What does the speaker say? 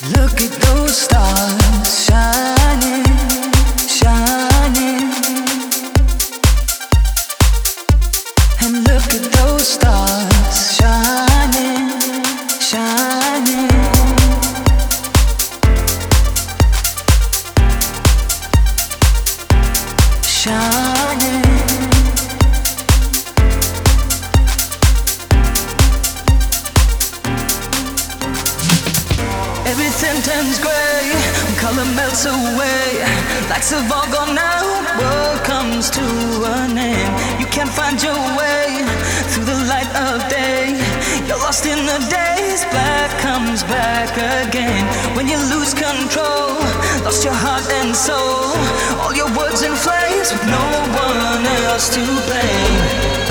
Look at those stars shining, shining. And look at those stars shining, shining. Shining. Everything turns grey, color melts away. Lights have all gone out, world comes to an end. You can't find your way through the light of day. You're lost in the days, black comes back again. When you lose control, lost your heart and soul. All your words in flames with no one else to blame.